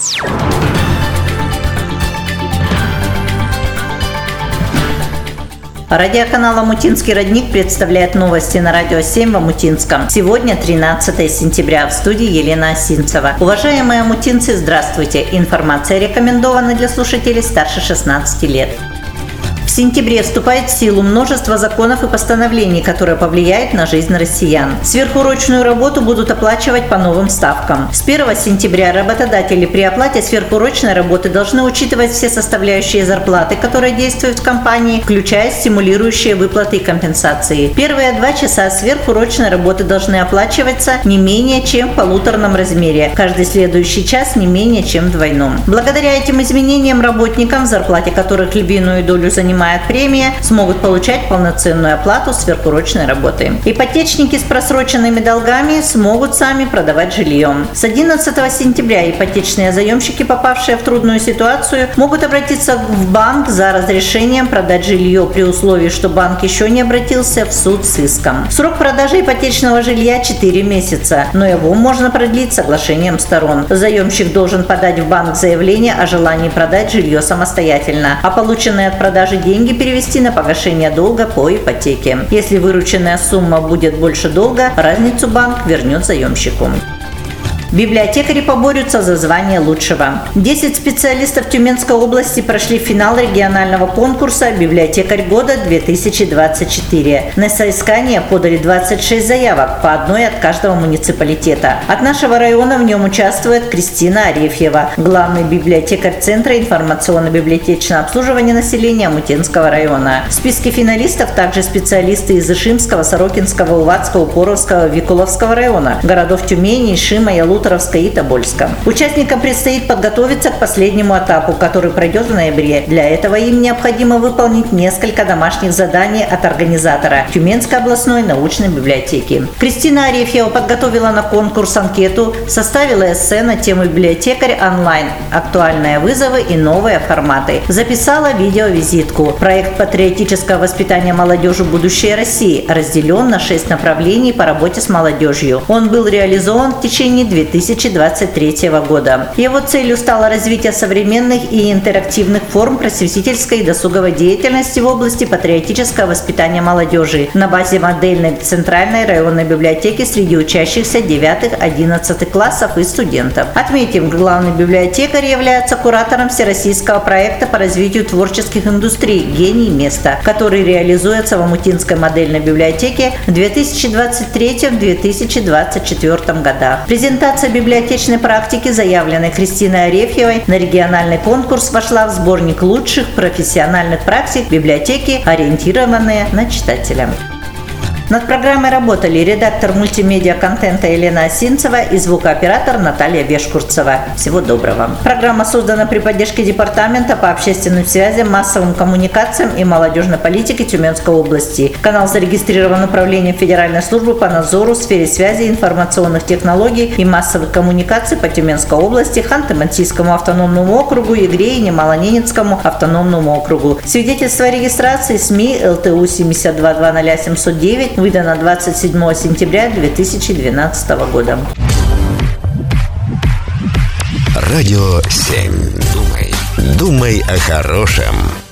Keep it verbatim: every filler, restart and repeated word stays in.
Радиоканал «Омутинский родник» представляет новости на радио семь в Омутинском. Сегодня тринадцатое сентября. В студии Елена Осинцева. Уважаемые омутинцы, здравствуйте. Информация рекомендована для слушателей старше шестнадцати лет. В сентябре вступает в силу множество законов и постановлений, которые повлияют на жизнь россиян. Сверхурочную работу будут оплачивать по новым ставкам. С первого сентября работодатели при оплате сверхурочной работы должны учитывать все составляющие зарплаты, которые действуют в компании, включая стимулирующие выплаты и компенсации. Первые два часа сверхурочной работы должны оплачиваться не менее чем в полуторном размере, каждый следующий час не менее чем в двойном. Благодаря этим изменениям работникам, в зарплате которых львиную долю занимает премия, смогут получать полноценную оплату сверхурочной работы. Ипотечники с просроченными долгами смогут сами продавать жилье. С одиннадцатого сентября ипотечные заемщики, попавшие в трудную ситуацию, могут обратиться в банк за разрешением продать жилье при условии, что банк еще не обратился в суд с иском. Срок продажи ипотечного жилья четыре месяца, но его можно продлить соглашением сторон. Заемщик должен подать в банк заявление о желании продать жилье самостоятельно, а полученные от продажи деньги перевести на погашение долга по ипотеке. Если вырученная сумма будет больше долга, разницу банк вернет заемщику. Библиотекари поборются за звание лучшего. десять специалистов Тюменской области прошли финал регионального конкурса «Библиотекарь года-две тысячи двадцать четыре». На соискание подали двадцать шесть заявок, по одной от каждого муниципалитета. От нашего района в нем участвует Кристина Арефьева, главный библиотекарь Центра информационно-библиотечного обслуживания населения Омутинского района. В списке финалистов также специалисты из Ишимского, Сорокинского, Уватского, Упоровского, Викуловского района, городов Тюмени, Ишима, Ялуторовска и Тобольска. Участникам предстоит подготовиться к последнему этапу, который пройдет в ноябре. Для этого им необходимо выполнить несколько домашних заданий от организатора – Тюменской областной научной библиотеки. Кристина Арефьева подготовила на конкурс анкету, составила эссе на тему «Библиотекарь онлайн. Актуальные вызовы и новые форматы». Записала видеовизитку. Проект патриотического воспитания молодежи «Будущее России» разделен на шесть направлений по работе с молодежью. Он был реализован в течение две тысячи двадцать третьего года. Его целью стало развитие современных и интерактивных форм просветительской и досуговой деятельности в области патриотического воспитания молодежи на базе модельной центральной районной библиотеки среди учащихся девятых-одиннадцатых классов и студентов. Отметим, главный библиотекарь является куратором всероссийского проекта по развитию творческих индустрий «Гений места», который реализуется в Омутинской модельной библиотеке в две тысячи двадцать третьем — две тысячи двадцать четвёртом годах. Презентация библиотечной практики, заявленной Кристиной Арефьевой на региональный конкурс, вошла в сборник лучших профессиональных практик библиотеки, ориентированные на читателя. Над программой работали редактор мультимедиа-контента Елена Осинцева и звукооператор Наталья Вешкурцева. Всего доброго. Программа создана при поддержке Департамента по общественным связям, массовым коммуникациям и молодежной политике Тюменской области. Канал зарегистрирован Управлением Федеральной службы по надзору в сфере связи, информационных технологий и массовых коммуникаций по Тюменской области, Ханты-Мансийскому автономному округу, Игре и Немало-Ненецкому автономному округу. Свидетельство о регистрации СМИ ЛТУ семьдесят два два ноль семьсот девять выдано двадцать седьмого сентября две тысячи двенадцатого года. Радио семь. Думай, думай о хорошем.